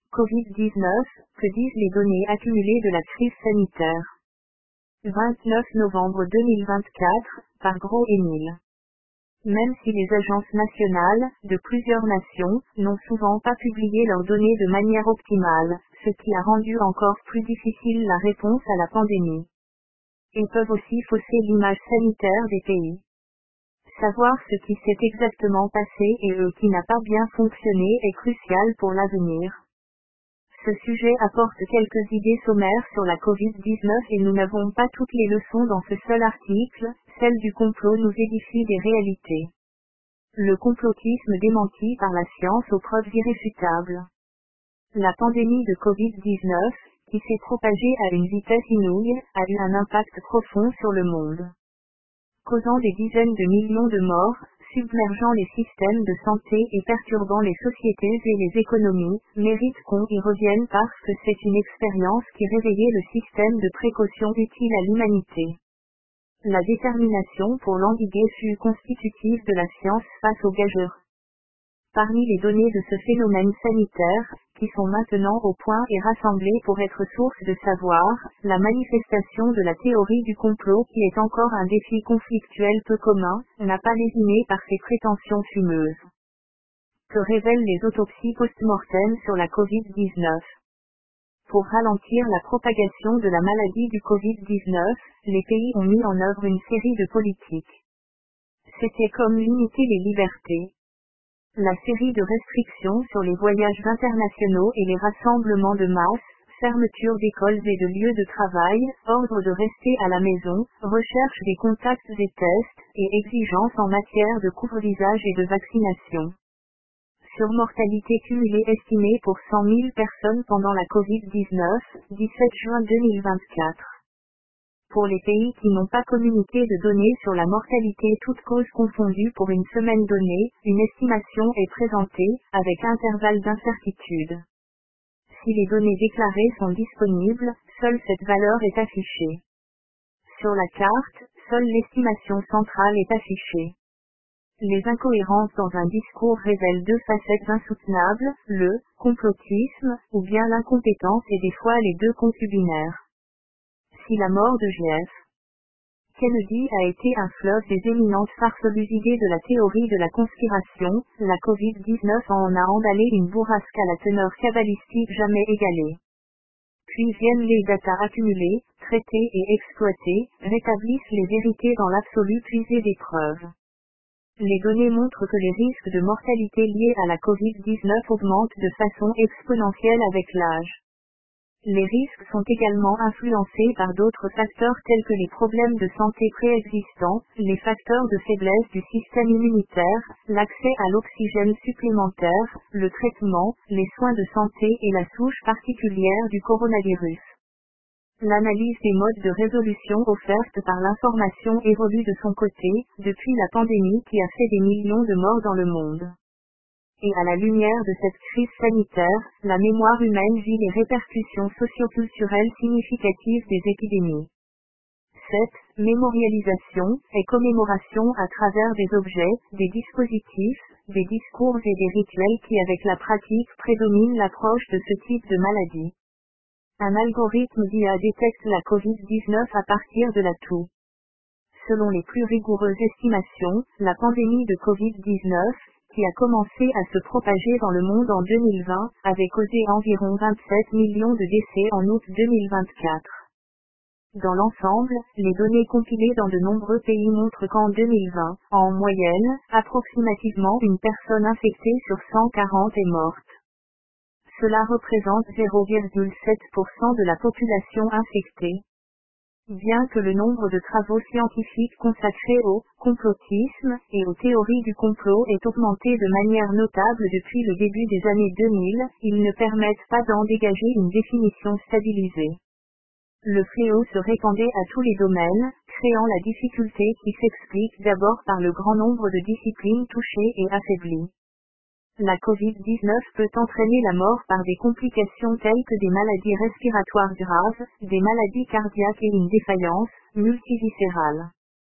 Covid-19, que disent les données accumulées de la crise sanitaire? 29 novembre 2024, par Gros et Neil. Même si les agences nationales, de plusieurs nations, n'ont souvent pas publié leurs données de manière optimale, ce qui a rendu encore plus difficile la réponse à la pandémie. Ils peuvent aussi fausser l'image sanitaire des pays. Savoir ce qui s'est exactement passé et qui n'a pas bien fonctionné est crucial pour l'avenir. Ce sujet apporte quelques idées sommaires sur la Covid-19 et nous n'avons pas toutes les leçons dans ce seul article, celle du complot nous édifie des réalités. Le complotisme démenti par la science aux preuves irréfutables. La pandémie de Covid-19, qui s'est propagée à une vitesse inouïe, a eu un impact profond sur le monde. Causant des dizaines de millions de morts, submergeant les systèmes de santé et perturbant les sociétés et les économies, mérite qu'on y revienne parce que c'est une expérience qui réveillait le système de précaution utile à l'humanité. La détermination pour l'endiguer fut constitutive de la science face aux gageurs. Parmi les données de ce phénomène sanitaire, qui sont maintenant au point et rassemblées pour être source de savoir, la manifestation de la théorie du complot qui est encore un défi conflictuel peu commun, n'a pas lésiné par ses prétentions fumeuses. Que révèlent les autopsies post-mortem sur la Covid-19? Pour ralentir la propagation de la maladie du Covid-19, les pays ont mis en œuvre une série de politiques. C'était comme limiter les libertés. La série de restrictions sur les voyages internationaux et les rassemblements de masse, fermeture d'écoles et de lieux de travail, ordre de rester à la maison, recherche des contacts et tests, et exigences en matière de couvre-visage et de vaccination. Surmortalité cumulée estimée pour 100 000 personnes pendant la Covid-19, 17 juin 2024. Pour les pays qui n'ont pas communiqué de données sur la mortalité toutes causes confondues pour une semaine donnée, une estimation est présentée, avec intervalle d'incertitude. Si les données déclarées sont disponibles, seule cette valeur est affichée. Sur la carte, seule l'estimation centrale est affichée. Les incohérences dans un discours révèlent deux facettes insoutenables, le complotisme, ou bien l'incompétence et des fois les deux concubinaires. Si la mort de J.F. Kennedy a été un fleuve des éminentes farfelues idées de la théorie de la conspiration, la Covid-19 en a emballé une bourrasque à la teneur cabalistique jamais égalée. Puis viennent les datas accumulées, traitées et exploitées, rétablissent les vérités dans l'absolu puisées des preuves. Les données montrent que les risques de mortalité liés à la Covid-19 augmentent de façon exponentielle avec l'âge. Les risques sont également influencés par d'autres facteurs tels que les problèmes de santé préexistants, les facteurs de faiblesse du système immunitaire, l'accès à l'oxygène supplémentaire, le traitement, les soins de santé et la souche particulière du coronavirus. L'analyse des modes de résolution offertes par l'information évolue de son côté, depuis la pandémie qui a fait des millions de morts dans le monde. Et à la lumière de cette crise sanitaire, la mémoire humaine vit les répercussions socioculturelles significatives des épidémies. Cette mémorialisation et commémoration à travers des objets, des dispositifs, des discours et des rituels qui avec la pratique prédominent l'approche de ce type de maladie. Un algorithme d'IA détecte la Covid-19 à partir de la toux. Selon les plus rigoureuses estimations, la pandémie de Covid-19, qui a commencé à se propager dans le monde en 2020, avait causé environ 27 millions de décès en août 2024. Dans l'ensemble, les données compilées dans de nombreux pays montrent qu'en 2020, en moyenne, approximativement une personne infectée sur 140 est morte. Cela représente 0,7% de la population infectée. Bien que le nombre de travaux scientifiques consacrés au complotisme et aux théories du complot ait augmenté de manière notable depuis le début des années 2000, ils ne permettent pas d'en dégager une définition stabilisée. Le fléau se répandait à tous les domaines, créant la difficulté qui s'explique d'abord par le grand nombre de disciplines touchées et affaiblies. La Covid-19 peut entraîner la mort par des complications telles que des maladies respiratoires graves, des maladies cardiaques et une défaillance multiviscérale.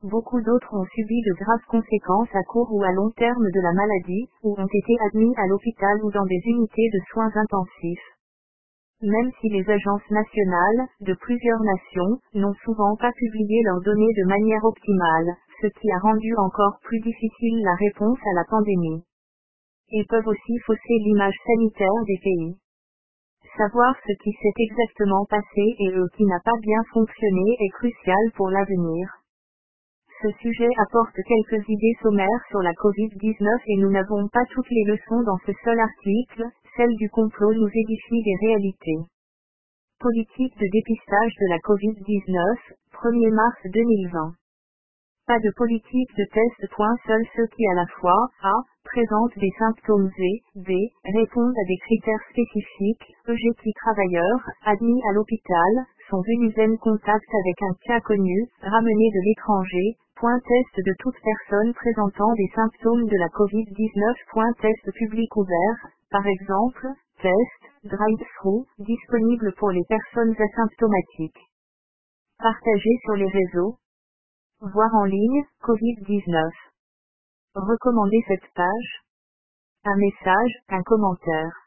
Beaucoup d'autres ont subi de graves conséquences à court ou à long terme de la maladie, ou ont été admis à l'hôpital ou dans des unités de soins intensifs. Même si les agences nationales, de plusieurs nations, n'ont souvent pas publié leurs données de manière optimale, ce qui a rendu encore plus difficile la réponse à la pandémie. Ils peuvent aussi fausser l'image sanitaire des pays. Savoir ce qui s'est exactement passé et qui n'a pas bien fonctionné est crucial pour l'avenir. Ce sujet apporte quelques idées sommaires sur la Covid-19 et nous n'avons pas toutes les leçons dans ce seul article, celle du complot nous édifie des réalités. Politique de dépistage de la Covid-19, 1er mars 2020. Pas de politique de test. Seuls ceux qui à la fois A. présentent des symptômes et B. répondent à des critères spécifiques, qui travailleurs, admis à l'hôpital, sont venus en contact avec un cas connu, ramené de l'étranger. Test de toute personne présentant des symptômes de la Covid-19. Test public ouvert, par exemple, test, drive-thru, disponible pour les personnes asymptomatiques. Partagé sur les réseaux. Voir en ligne, Covid-19. Recommandez cette page. Un message, un commentaire.